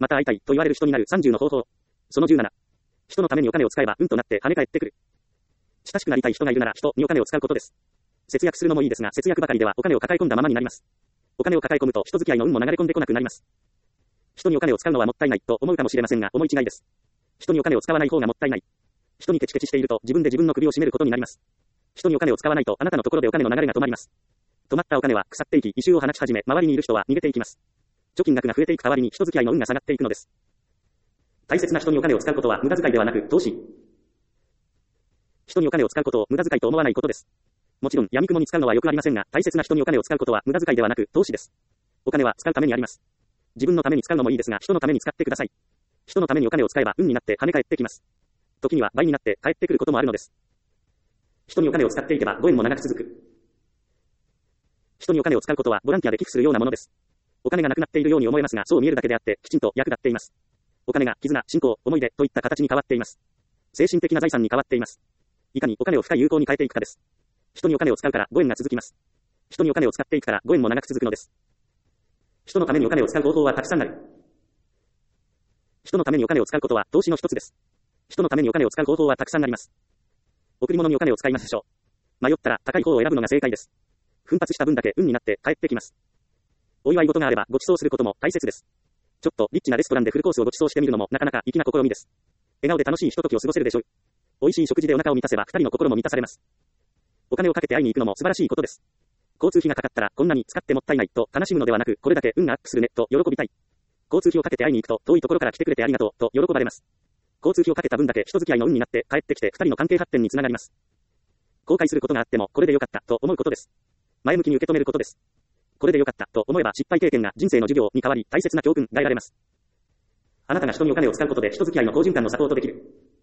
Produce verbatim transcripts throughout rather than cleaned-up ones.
また会いたいと言われる人になるさんじゅうの方法。そのじゅうなな。人のためにお金を使えば運となって跳ね返ってくる。親しくなりたい人がいるなら人にお金を使うことです。節約するのもいいですが、節約ばかりではお金を抱え込んだままになります。お金を抱え込むと人付き合いの運も流れ込んでこなくなります。人にお金を使うのはもったいないと思うかもしれませんが、思い違いです。人にお金を使わない方がもったいない。人にケチケチしていると自分で自分の首を絞めることになります。人にお金を使わないとあなたのところでお金の流れが止まります。止まったお金は腐っていき、異臭を放ち始め、周りにいる人は逃げていきます。貯金額が増えていく代わりに人付き合いの運が下がっていくのです。大切な人にお金を使うことは無駄遣いではなく投資。人にお金を使うことを無駄遣いと思わないことです。もちろん闇雲に使うのはよくありませんが、大切な人にお金を使うことは無駄遣いではなく投資です。お金は使うためにあります。自分のために使うのもいいですが、人のために使ってください。人のためにお金を使えば運になって跳ね返ってきます。時には倍になって返ってくることもあるのです。人にお金を使っていけばご縁も長く続く。人にお金を使うことはボランティアで寄付するようなものです。お金がなくなっているように思えますが、そう見えるだけであってきちんと役立っています。お金が絆、信仰、思い出といった形に変わっています。精神的な財産に変わっています。いかにお金を深い有効に変えていくかです。人にお金を使うからご縁が続きます。人にお金を使っていくからご縁も長く続くのです。人のためにお金を使う方法はたくさんある。人のためにお金を使うことは投資の一つです。人のためにお金を使う方法はたくさんあります。贈り物にお金を使いましょう。迷ったら高い方を選ぶのが正解です。奮発した分だけ運になって帰ってきます。お祝い事があればご馳走することも大切です。ちょっとリッチなレストランでフルコースをご馳走してみるのもなかなか粋な試みです。笑顔で楽しいひとときを過ごせるでしょう。美味しい食事でお腹を満たせば二人の心も満たされます。お金をかけて会いに行くのも素晴らしいことです。交通費がかかったらこんなに使ってもったいないと悲しむのではなく、これだけ運がアップするねと喜びたい。交通費をかけて会いに行くと遠いところから来てくれてありがとうと喜ばれます。交通費をかけた分だけ人付き合いの運になって帰ってきて二人の関係発展につながります。後悔することがあってもこれでよかったと思うことです。前向きに受け止めることです。これでよかったと思えば失敗経験が人生の授業に変わり大切な教訓が得られます。あなたが人にお金を使うことで人付き合いの好循環のサポートできる。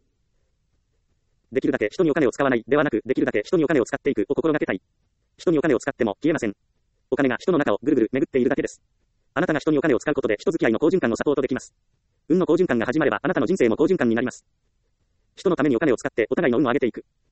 できるだけ人にお金を使わないではなく、できるだけ人にお金を使っていくを心がけたい。人にお金を使っても消えません。お金が人の中をぐるぐる巡っているだけです。あなたが人にお金を使うことで人付き合いの好循環のサポートできます。運の好循環が始まればあなたの人生も好循環になります。人のためにお金を使ってお互いの運を上げていく。